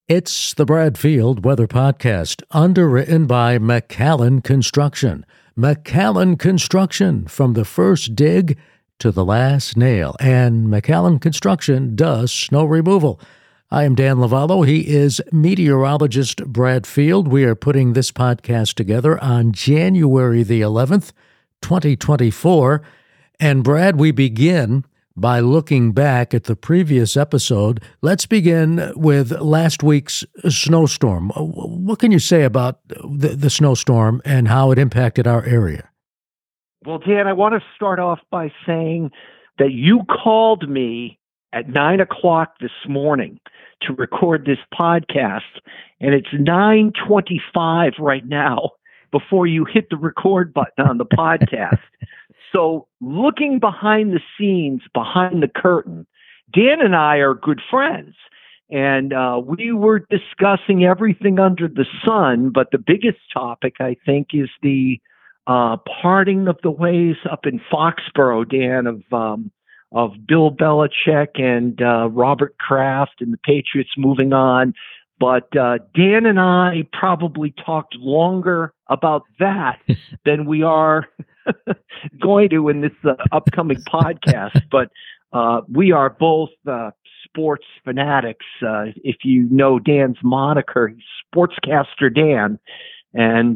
It's the Bradfield Weather Podcast, underwritten by McAllen Construction. McAllen Construction, from the first dig to the last nail. And McAllen Construction does snow removal. I am Dan Lavallo. He is meteorologist Bradfield. We are putting this podcast together on January the 11th, 2024. And Brad, we begin by looking back at the previous episode. Let's begin with last week's snowstorm. What can you say about the snowstorm and how it impacted our area? Well, Dan, I want to start off by saying that you called me at 9 o'clock this morning to record this podcast, and it's 9:25 right now before you hit the record button on the podcast. So looking behind the scenes, behind the curtain, Dan and I are good friends, and we were discussing everything under the sun, but the biggest topic, I think, is the parting of the ways up in Foxborough, Dan, of Bill Belichick and Robert Kraft and the Patriots moving on. But Dan and I probably talked longer about that than we are going to in this upcoming podcast. But we are both sports fanatics. If you know Dan's moniker, he's Sportscaster Dan. And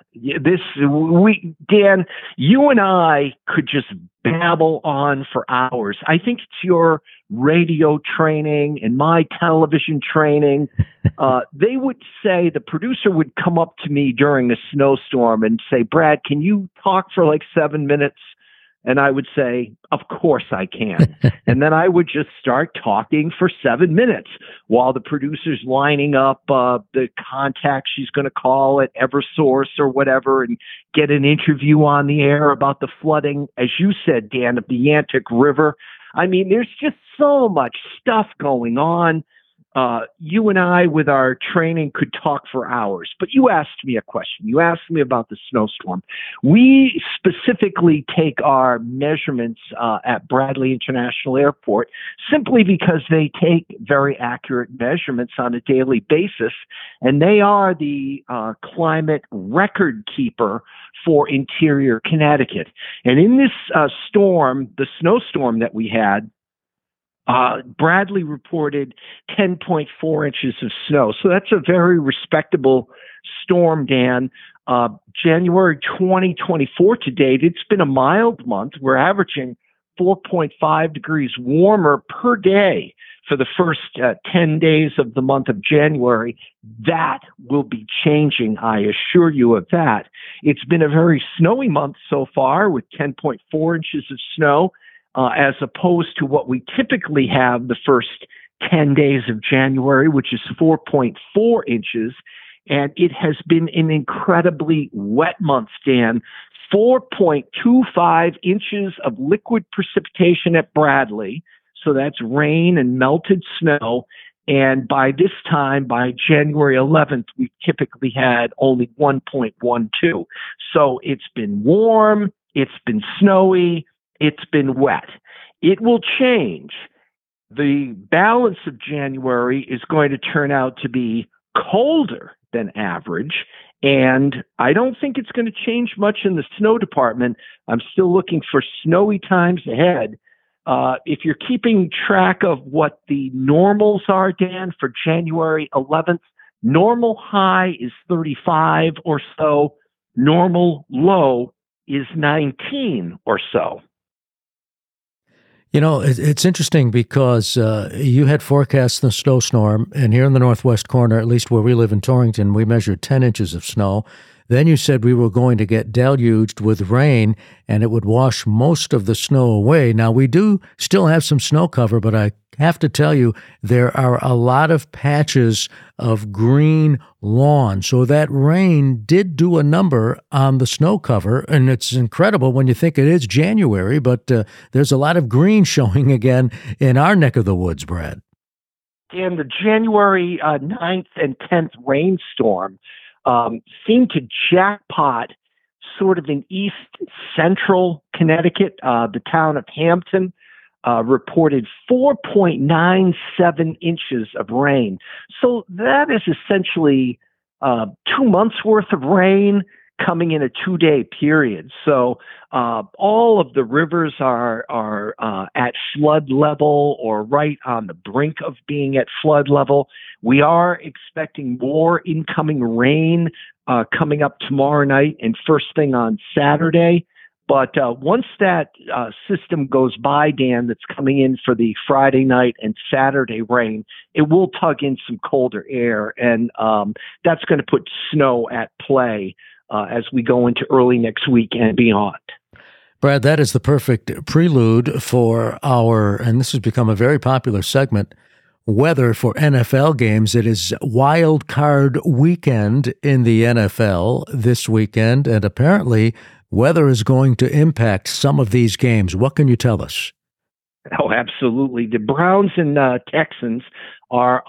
Dan, you and I could just babble on for hours. I think it's your radio training and my television training. They would say, the producer would come up to me during a snowstorm and say, "Brad, can you talk for like 7 minutes?" And I would say, "Of course I can." And then I would just start talking for 7 minutes while the producer's lining up the contact she's going to call at Eversource or whatever and get an interview on the air about the flooding, as you said, Dan, of the Yantic River. I mean, there's just so much stuff going on. You and I, with our training, could talk for hours. But you asked me a question. You asked me about the snowstorm. We specifically take our measurements at Bradley International Airport simply because they take very accurate measurements on a daily basis, and they are the climate record keeper for interior Connecticut. And in this storm, the snowstorm that we had, Bradley reported 10.4 inches of snow. So that's a very respectable storm, Dan. January 2024 to date, it's been a mild month. We're averaging 4.5 degrees warmer per day for the first 10 days of the month of January. That will be changing, I assure you of that. It's been a very snowy month so far with 10.4 inches of snow. As opposed to what we typically have the first 10 days of January, which is 4.4 inches. And it has been an incredibly wet month, Dan. 4.25 inches of liquid precipitation at Bradley. So that's rain and melted snow. And by this time, by January 11th, we typically had only 1.12. So it's been warm, it's been snowy, it's been wet. It will change. The balance of January is going to turn out to be colder than average, and I don't think it's going to change much in the snow department. I'm still looking for snowy times ahead. If you're keeping track of what the normals are, Dan, for January 11th, normal high is 35 or so. Normal low is 19 or so. You know, it's interesting because you had forecast the snowstorm, and here in the northwest corner, at least where we live in Torrington, we measured 10 inches of snow. Then you said we were going to get deluged with rain, and it would wash most of the snow away. Now, we do still have some snow cover, but I have to tell you, there are a lot of patches of green lawn. So that rain did do a number on the snow cover, and it's incredible when you think it is January, but there's a lot of green showing again in our neck of the woods, Brad. And the January 9th and 10th rainstorm seemed to jackpot sort of in east central Connecticut, the town of Hampton. reported 4.97 inches of rain. So that is essentially 2 months worth of rain coming in a 2-day period. So all of the rivers are at flood level or right on the brink of being at flood level. We are expecting more incoming rain coming up tomorrow night and first thing on Saturday. But once that system goes by, Dan, that's coming in for the Friday night and Saturday rain, it will tug in some colder air, and that's going to put snow at play as we go into early next week and beyond. Brad, that is the perfect prelude for and this has become a very popular segment, weather for NFL games. It is wild card weekend in the NFL this weekend, and apparently weather is going to impact some of these games. What can you tell us? Oh, absolutely. The Browns and Texans are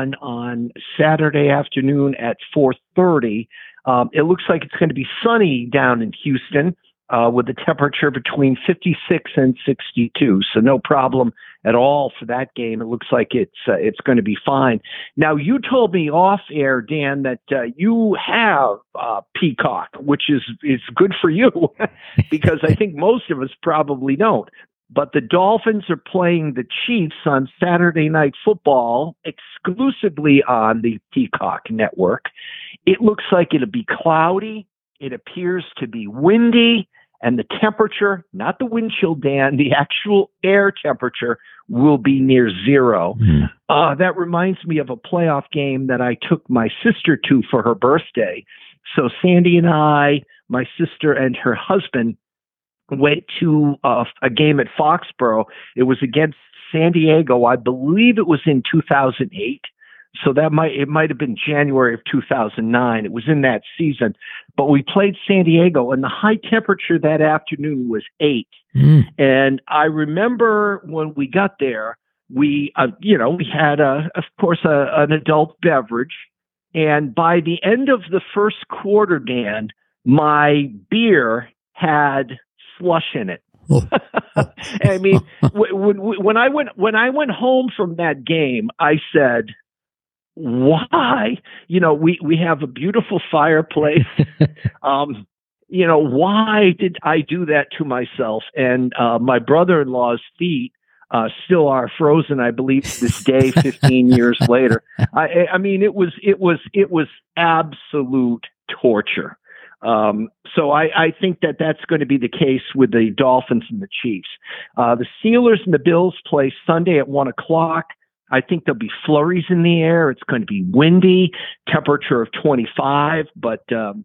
on Saturday afternoon at 4:30. It looks like it's going to be sunny down in Houston with a temperature between 56 and 62. So no problem at all for that game. It looks like it's going to be fine. Now, you told me off air, Dan, that you have Peacock, which is good for you because I think most of us probably don't. But the Dolphins are playing the Chiefs on Saturday Night Football exclusively on the Peacock network. It looks like it'll be cloudy. It appears to be windy, and the temperature, not the wind chill, Dan, the actual air temperature will be near zero. That reminds me of a playoff game that I took my sister to for her birthday. So Sandy and I, my sister and her husband, went to a game at Foxborough. It was against San Diego. I believe it was in 2008. So it might have been January of 2009. It was in that season. But we played San Diego, and the high temperature that afternoon was 8. And I remember when we got there, we had, of course, an adult beverage. And by the end of the first quarter, Dan, my beer had slush in it. I mean, when I went home from that game, I said, why? We have a beautiful fireplace. Why did I do that to myself? And my brother-in-law's feet still are frozen, I believe, to this day, 15 years later. I mean, it was absolute torture. So I think that's going to be the case with the Dolphins and the Chiefs. The Steelers and the Bills play Sunday at 1:00. I think there'll be flurries in the air. It's going to be windy, temperature of 25, but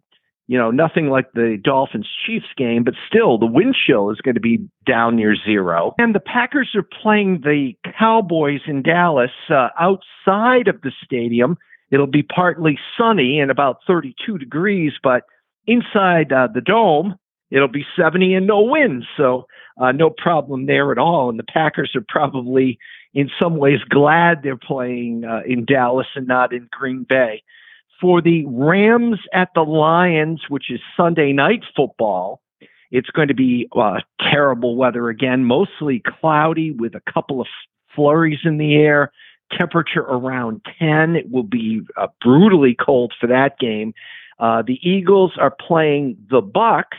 nothing like the Dolphins-Chiefs game, but still the wind chill is going to be down near zero. And the Packers are playing the Cowboys in Dallas outside of the stadium. It'll be partly sunny and about 32 degrees, but inside the dome, it'll be 70 and no wind. So no problem there at all. And the Packers are probably in some ways glad they're playing in Dallas and not in Green Bay. For the Rams at the Lions, which is Sunday night football, it's going to be terrible weather again, mostly cloudy with a couple of flurries in the air, temperature around 10. It will be brutally cold for that game. The Eagles are playing the Bucks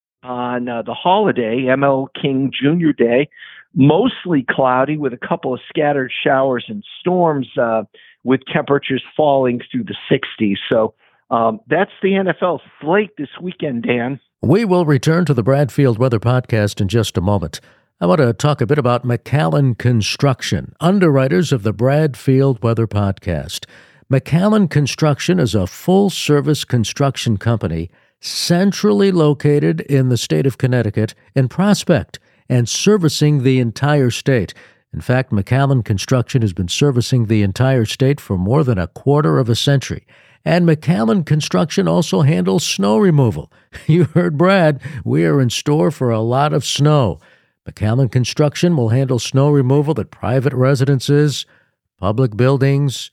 on the holiday, ML King Jr. Day, mostly cloudy with a couple of scattered showers and storms with temperatures falling through the 60s. So that's the NFL slate this weekend, Dan. We will return to the Bradfield Weather Podcast in just a moment. I want to talk a bit about McAllen Construction, underwriters of the Bradfield Weather Podcast. McAllen Construction is a full-service construction company centrally located in the state of Connecticut in Prospect and servicing the entire state. In fact, McAllen Construction has been servicing the entire state for more than a quarter of a century. And McAllen Construction also handles snow removal. You heard Brad, we are in store for a lot of snow. McAllen Construction will handle snow removal at private residences, public buildings,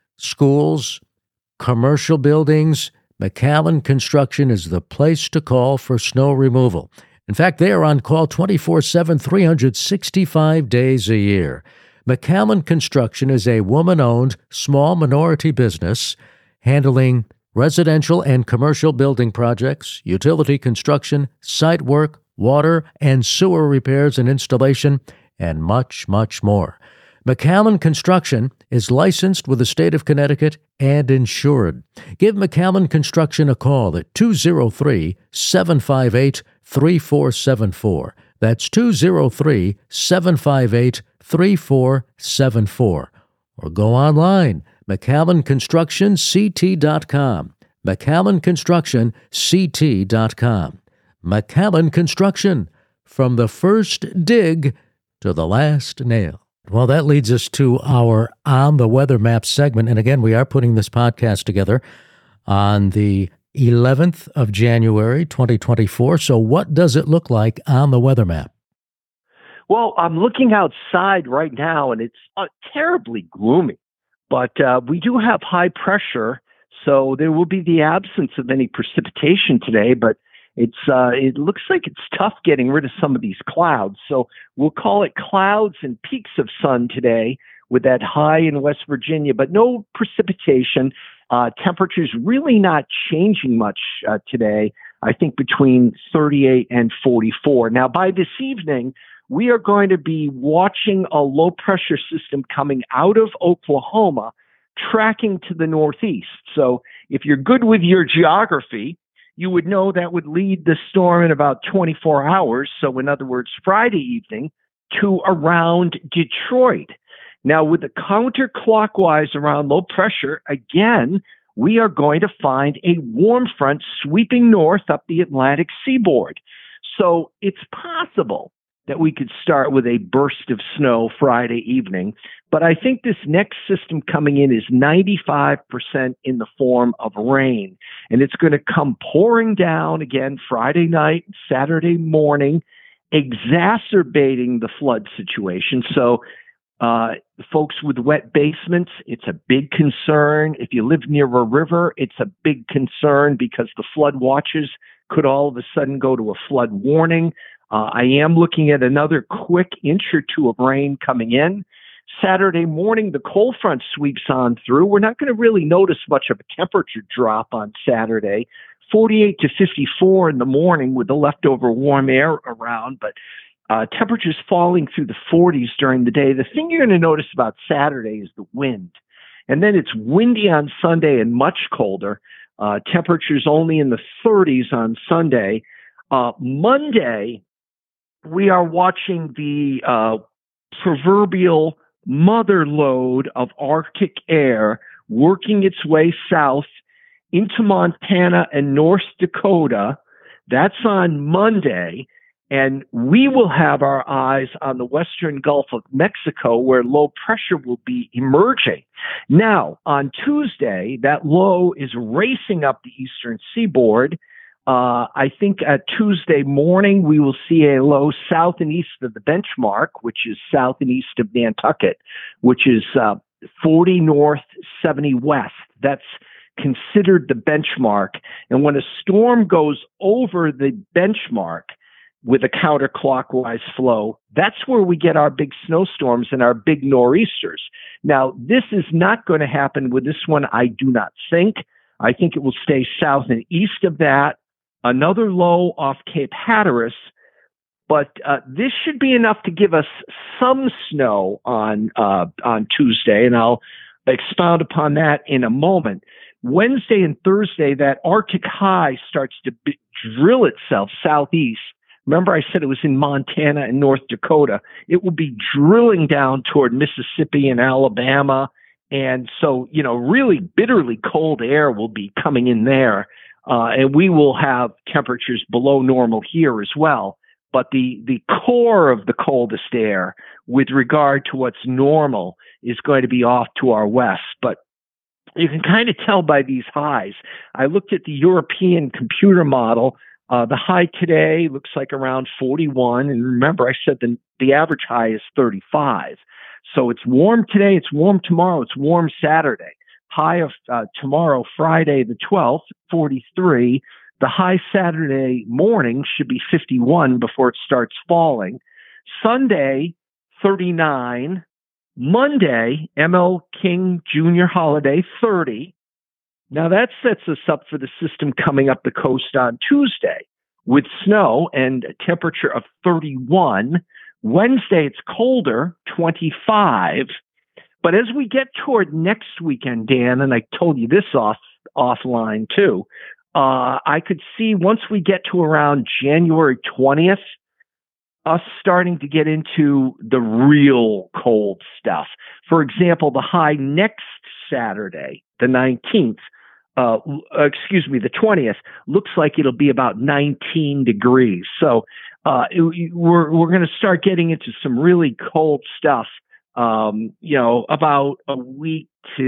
schools, commercial buildings. McAllen Construction is the place to call for snow removal. In fact, they are on call 24/7, 365 days a year. McAllen Construction is a woman-owned, small minority business handling residential and commercial building projects, utility construction, site work, water and sewer repairs and installation, and much, much more. McAllen Construction is licensed with the state of Connecticut and insured. Give McAllen Construction a call at 203-758-3474. That's 203-758-3474. Or go online, McAllenConstructionCT.com. McAllenConstructionCT.com. McAllen Construction, from the first dig to the last nail. Well, that leads us to our On the Weather Map segment. And again, we are putting this podcast together on the 11th of January, 2024. So what does it look like on the weather map? Well, I'm looking outside right now, and it's terribly gloomy. But we do have high pressure, so there will be the absence of any precipitation today. But it looks like it's tough getting rid of some of these clouds. So we'll call it clouds and peaks of sun today with that high in West Virginia, but no precipitation. Temperatures really not changing much today, I think between 38 and 44. Now, by this evening, we are going to be watching a low pressure system coming out of Oklahoma, tracking to the northeast. So if you're good with your geography, you would know that would lead the storm in about 24 hours. So in other words, Friday evening to around Detroit. Now with the counterclockwise around low pressure, again, we are going to find a warm front sweeping north up the Atlantic seaboard. So it's possible that we could start with a burst of snow Friday evening. But I think this next system coming in is 95% in the form of rain. And it's going to come pouring down again Friday night, Saturday morning, exacerbating the flood situation. So folks with wet basements, it's a big concern. If you live near a river, it's a big concern because the flood watches could all of a sudden go to a flood warning. I am looking at another quick inch or two of rain coming in. Saturday morning, the cold front sweeps on through. We're not going to really notice much of a temperature drop on Saturday, 48 to 54 in the morning with the leftover warm air around, but temperatures falling through the 40s during the day. The thing you're going to notice about Saturday is the wind. And then it's windy on Sunday and much colder. Temperatures only in the 30s on Sunday. Monday, we are watching the proverbial mother lode of Arctic air working its way south into Montana and North Dakota. That's on Monday. And we will have our eyes on the western Gulf of Mexico, where low pressure will be emerging. Now, on Tuesday, that low is racing up the eastern seaboard. I think Tuesday morning, we will see a low south and east of the benchmark, which is south and east of Nantucket, which is 40 north, 70 west. That's considered the benchmark. And when a storm goes over the benchmark with a counterclockwise flow, that's where we get our big snowstorms and our big nor'easters. Now, this is not going to happen with this one, I do not think. I think it will stay south and east of that. Another low off Cape Hatteras, but this should be enough to give us some snow on Tuesday, and I'll expound upon that in a moment. Wednesday and Thursday, that Arctic high starts to drill itself southeast. Remember, I said it was in Montana and North Dakota. It will be drilling down toward Mississippi and Alabama, and so really bitterly cold air will be coming in there. And we will have temperatures below normal here as well. But the core of the coldest air with regard to what's normal is going to be off to our west. But you can kind of tell by these highs. I looked at the European computer model. The high today looks like around 41. And remember, I said the average high is 35. So it's warm today. It's warm tomorrow. It's warm Saturday. High of tomorrow, Friday the 12th, 43. The high Saturday morning should be 51 before it starts falling. Sunday, 39. Monday, ML King Jr. holiday, 30. Now that sets us up for the system coming up the coast on Tuesday with snow and a temperature of 31. Wednesday, it's colder, 25. But as we get toward next weekend, Dan, and I told you this offline too, I could see once we get to around January 20th, us starting to get into the real cold stuff. For example, the high next Saturday, the 19th, the 20th, looks like it'll be about 19 degrees. So we're going to start getting into some really cold stuff, about a week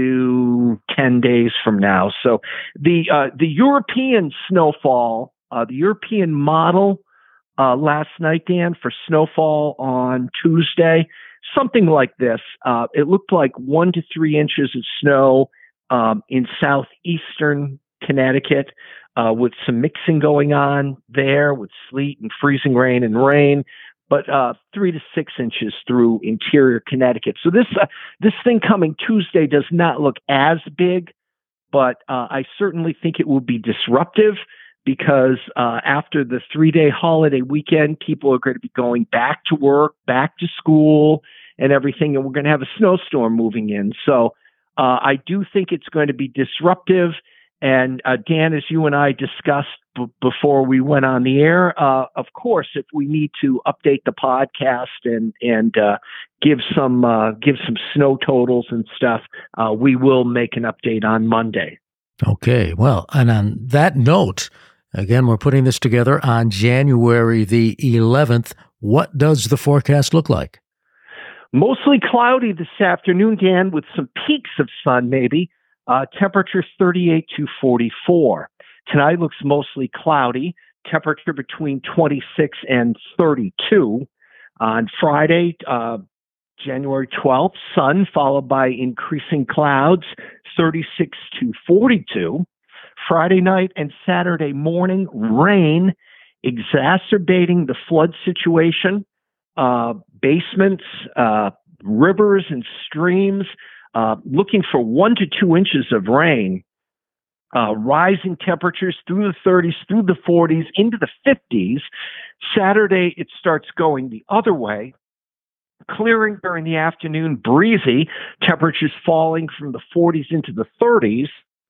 to 10 days from now. So the European snowfall, the European model last night, Dan, for snowfall on Tuesday, something like this. It looked like 1 to 3 inches of snow in southeastern Connecticut, with some mixing going on there with sleet and freezing rain and rain, but 3 to 6 inches through interior Connecticut. So this thing coming Tuesday does not look as big, but I certainly think it will be disruptive because after the 3-day holiday weekend, people are going to be going back to work, back to school, and everything, and we're going to have a snowstorm moving in. So I do think it's going to be disruptive. And Dan, as you and I discussed before we went on the air, of course, if we need to update the podcast and give some snow totals and stuff, we will make an update on Monday. Okay. Well, and on that note, again, we're putting this together on January the 11th. What does the forecast look like? Mostly cloudy this afternoon, Dan, with some peaks of sun maybe. Temperatures 38 to 44. Tonight looks mostly cloudy. Temperature between 26 and 32. On Friday, January 12th, sun followed by increasing clouds, 36 to 42. Friday night and Saturday morning, rain exacerbating the flood situation. Basements, rivers and streams, looking for 1 to 2 inches of rain. Rising temperatures through the 30s, through the 40s, into the 50s. Saturday, it starts going the other way. Clearing during the afternoon, breezy, temperatures falling from the 40s into the 30s.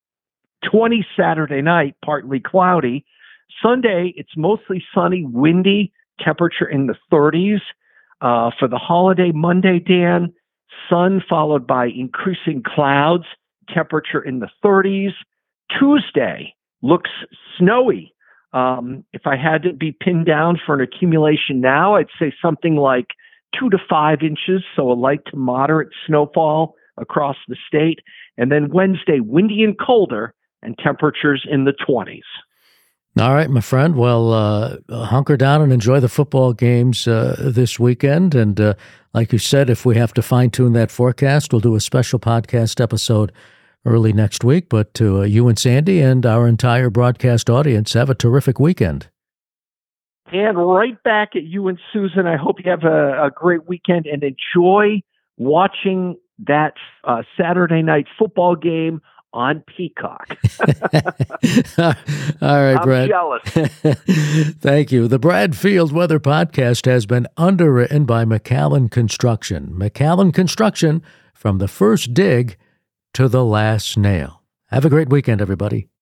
20 Saturday night, partly cloudy. Sunday, it's mostly sunny, windy, temperature in the 30s. For the holiday Monday, Dan, sun followed by increasing clouds, temperature in the 30s. Tuesday looks snowy. If I had to be pinned down for an accumulation now, I'd say something like 2 to 5 inches, so a light to moderate snowfall across the state. And then Wednesday, windy and colder, and temperatures in the 20s. All right, my friend. Well, hunker down and enjoy the football games this weekend. And like you said, if we have to fine-tune that forecast, we'll do a special podcast episode early next week. But to you and Sandy and our entire broadcast audience, have a terrific weekend. And right back at you and Susan. I hope you have a great weekend and enjoy watching that Saturday night football game on Peacock. All right, Brad. I'm jealous. Thank you. The Bradfield Weather Podcast has been underwritten by McAllen Construction. McAllen Construction, from the first dig to the last nail. Have a great weekend, everybody.